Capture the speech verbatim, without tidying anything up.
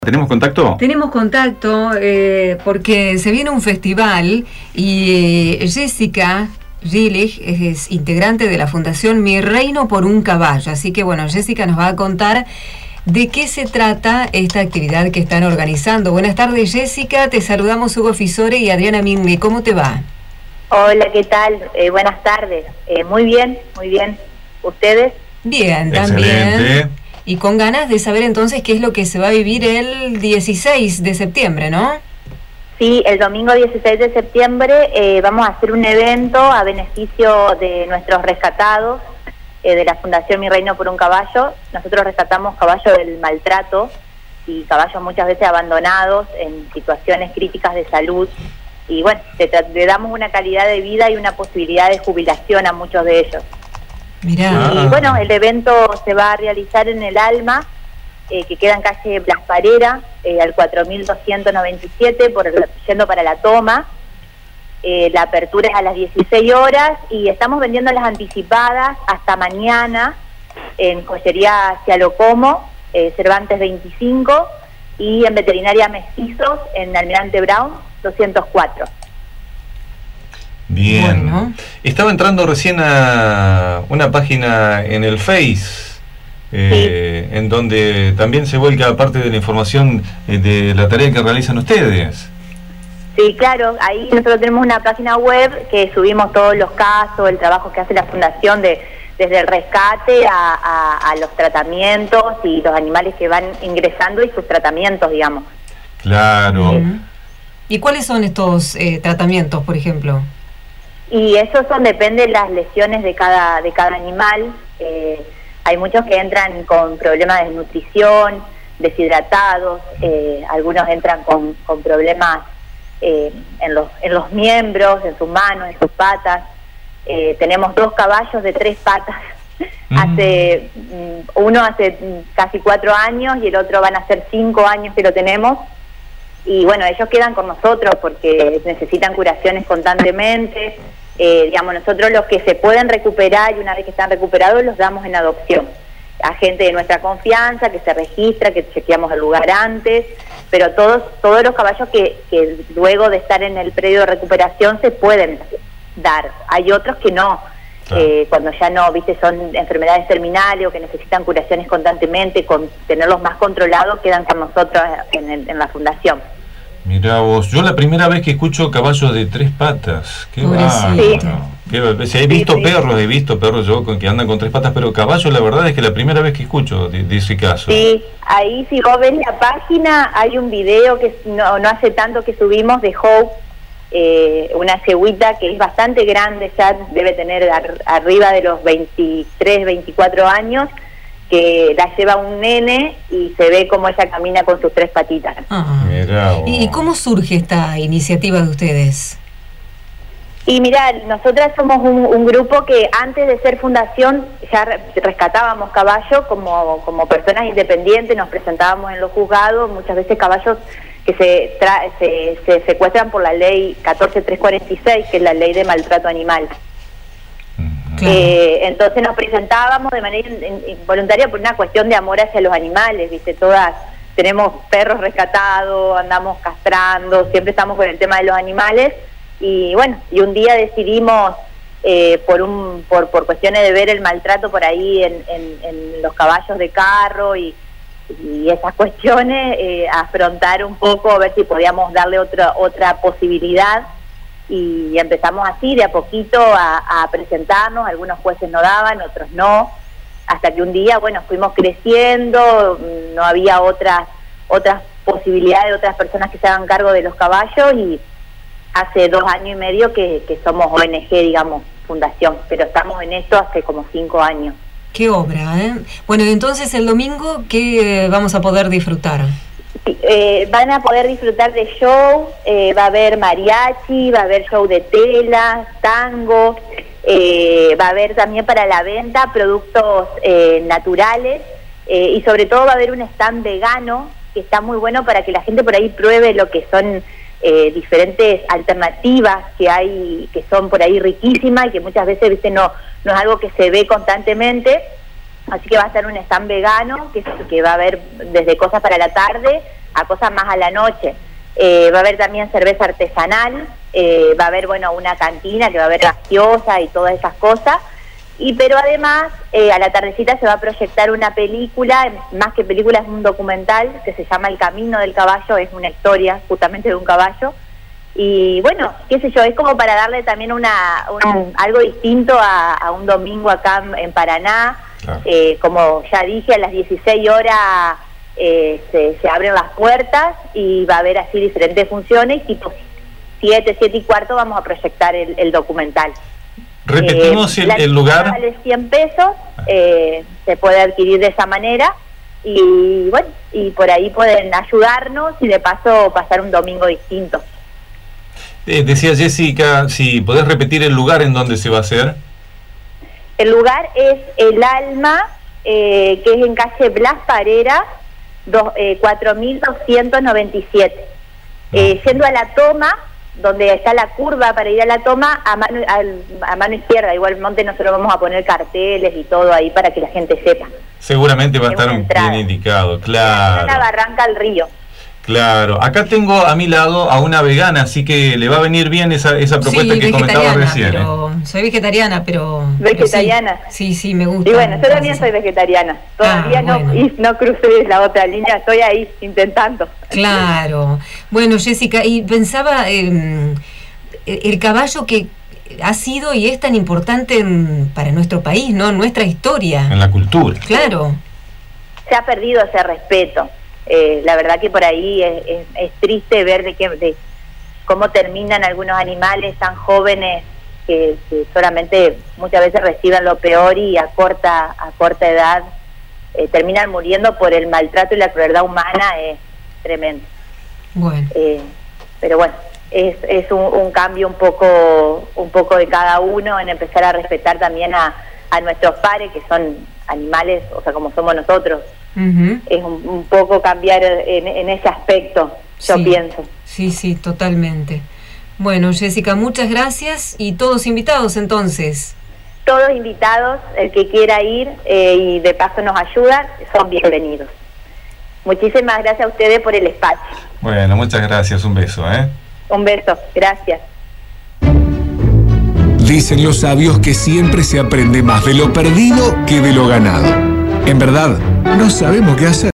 ¿Tenemos contacto? Tenemos contacto eh, porque se viene un festival y eh, Jessica Gillig es integrante de la Fundación Mi Reino por un Caballo. Así que bueno, Jessica nos va a contar de qué se trata esta actividad que están organizando. Buenas tardes, Jessica. Te saludamos Hugo Fisore y Adriana Minli. ¿Cómo te va? Hola, ¿qué tal? Eh, buenas tardes. Eh, muy bien, muy bien. ¿Ustedes? Bien, también. Excelente. Y con ganas de saber entonces qué es lo que se va a vivir el dieciséis de septiembre, ¿no? Sí, el domingo dieciséis de septiembre eh, vamos a hacer un evento a beneficio de nuestros rescatados eh, de la Fundación Mi Reino por un Caballo. Nosotros rescatamos caballos del maltrato y caballos muchas veces abandonados en situaciones críticas de salud. Y bueno, le, le damos una calidad de vida y una posibilidad de jubilación a muchos de ellos. Mirá. Y bueno, el evento se va a realizar en el Alma, eh, que queda en calle Blas Parera, eh, al cuatro mil doscientos noventa y siete, por el, yendo para la toma. Eh, la apertura es a las dieciséis horas y estamos vendiendo las anticipadas hasta mañana en Joyería Cialocomo, eh, Cervantes veinticinco, y en Veterinaria Mestizos, en Almirante Brown doscientos cuatro. Bien. Bueno. Estaba entrando recién a una página en el Face, eh, sí, en donde también se vuelca parte de la información eh, de la tarea que realizan ustedes. Sí, claro, ahí nosotros tenemos una página web que subimos todos los casos, el trabajo que hace la Fundación de desde el rescate a, a, a los tratamientos y los animales que van ingresando y sus tratamientos, digamos. Claro. Uh-huh. ¿Y cuáles son estos eh, tratamientos, por ejemplo? Y esos son, depende de las lesiones de cada de cada animal. Eh, hay muchos que entran con problemas de nutrición, deshidratados, eh, algunos entran con, con problemas eh, en los en los miembros, en sus manos, en sus patas. Eh, tenemos dos caballos de tres patas. Mm. Hace uno hace casi cuatro años y el otro van a ser cinco años que lo tenemos. Y bueno, ellos quedan con nosotros porque necesitan curaciones constantemente. Eh, digamos, nosotros los que se pueden recuperar y una vez que están recuperados los damos en adopción a gente de nuestra confianza que se registra, que chequeamos el lugar antes, pero todos todos los caballos que, que luego de estar en el predio de recuperación se pueden dar. Hay otros que no, claro. eh, cuando ya no, viste, son enfermedades terminales o que necesitan curaciones constantemente, con tenerlos más controlados, quedan con nosotros en, el, en la fundación. Mirá vos, yo la primera vez que escucho caballos de tres patas, qué bárbaro. Sí. Qué, si he visto sí, sí. perros, he visto perros yo con, que andan con tres patas, pero caballos la verdad es que la primera vez que escucho de, de ese caso. Sí, ahí si vos ves la página, hay un video que no, no hace tanto que subimos de Hope, eh, una cegüita que es bastante grande, ya debe tener ar, arriba de los veintitrés, veinticuatro años, que la lleva un nene y se ve cómo ella camina con sus tres patitas. Ah. ¿Y cómo surge esta iniciativa de ustedes? Y mira, nosotras somos un, un grupo que antes de ser fundación ya re, rescatábamos caballos como, como personas independientes, nos presentábamos en los juzgados, muchas veces caballos que se, tra se, se secuestran por la ley catorce mil trescientos cuarenta y seis, que es la ley de maltrato animal. Claro. Eh, entonces nos presentábamos de manera voluntaria por una cuestión de amor hacia los animales, viste, todas tenemos perros rescatados, andamos castrando, siempre estamos con el tema de los animales y bueno, y un día decidimos eh, por un por, por cuestiones de ver el maltrato por ahí en, en, en los caballos de carro y, y esas cuestiones, eh, afrontar un poco a ver si podíamos darle otra otra posibilidad. Y empezamos así, de a poquito, a, a presentarnos. Algunos jueces no daban, otros no, hasta que un día, bueno, fuimos creciendo, no había otras otras posibilidades de otras personas que se hagan cargo de los caballos, y hace dos años y medio que, que somos O N G, digamos, fundación, pero estamos en esto hace como cinco años. Qué obra, ¿eh? Bueno, entonces el domingo, ¿qué vamos a poder disfrutar? Eh, van a poder disfrutar de show, eh, va a haber mariachi, va a haber show de tela, tango, eh, va a haber también para la venta productos eh, naturales, eh, y sobre todo va a haber un stand vegano que está muy bueno para que la gente por ahí pruebe lo que son eh, diferentes alternativas que hay, que son por ahí riquísimas y que muchas veces, viste, no, no es algo que se ve constantemente. Así que va a ser un stand vegano, que, que va a haber desde cosas para la tarde a cosas más a la noche. Eh, va a haber también cerveza artesanal, eh, va a haber, bueno, una cantina que va a haber gaseosa y todas esas cosas. Y pero además, eh, a la tardecita se va a proyectar una película, más que película es un documental, que se llama El Camino del Caballo, es una historia justamente de un caballo. Y bueno, qué sé yo, es como para darle también una un, algo distinto a, a un domingo acá en, en Paraná. Claro. Eh, como ya dije, a las dieciséis horas eh, se, se abren las puertas y va a haber así diferentes funciones, tipo siete, siete y cuarto vamos a proyectar el, el documental. Repetimos eh, el, el lugar. Vale cien pesos, eh, se puede adquirir de esa manera y bueno, y por ahí pueden ayudarnos y de paso pasar un domingo distinto. Eh, decía Jessica, si podés repetir el lugar en donde se va a hacer. El lugar es El Alma, eh, que es en calle Blas Parera, dos, eh, cuatro mil doscientos noventa y siete. No. Eh, yendo a la toma, donde está la curva para ir a la toma, a mano, a, a mano izquierda, igualmente nosotros vamos a poner carteles y todo ahí para que la gente sepa. Seguramente va a estar bien indicado, claro. La Barranca al Río. Claro, acá tengo a mi lado a una vegana, así que le va a venir bien esa, esa propuesta sí, que comentaba recién. Pero, ¿eh? Soy vegetariana, pero... ¿Vegetariana? Pero sí, sí, sí, me gusta. Y bueno, yo también soy vegetariana. Todavía ah, no, bueno. y no crucé la otra línea, estoy ahí intentando. Claro. Bueno, Jessica, y pensaba, eh, el caballo que ha sido y es tan importante en, para nuestro país, ¿no? En nuestra historia. En la cultura. Claro. Se ha perdido ese respeto. Eh, la verdad que por ahí es, es, es triste ver de, que, de cómo terminan algunos animales tan jóvenes que, que solamente muchas veces reciben lo peor y a corta a corta edad eh, terminan muriendo por el maltrato y la crueldad humana. Es tremendo. Bueno. Eh, pero bueno, es, es un, un cambio un poco un poco de cada uno en empezar a respetar también a, a nuestros pares, que son animales, o sea, como somos nosotros. Uh-huh. Es un, un poco cambiar en, en ese aspecto, yo sí, pienso. Sí, sí, totalmente. Bueno, Jessica, muchas gracias y todos invitados entonces. Todos invitados, el que quiera ir eh, y de paso nos ayuda, son bienvenidos. Muchísimas gracias a ustedes por el espacio. Bueno, muchas gracias, un beso, ¿eh? Un beso, gracias. Dicen los sabios que siempre se aprende más de lo perdido que de lo ganado. En verdad, no sabemos qué hacer.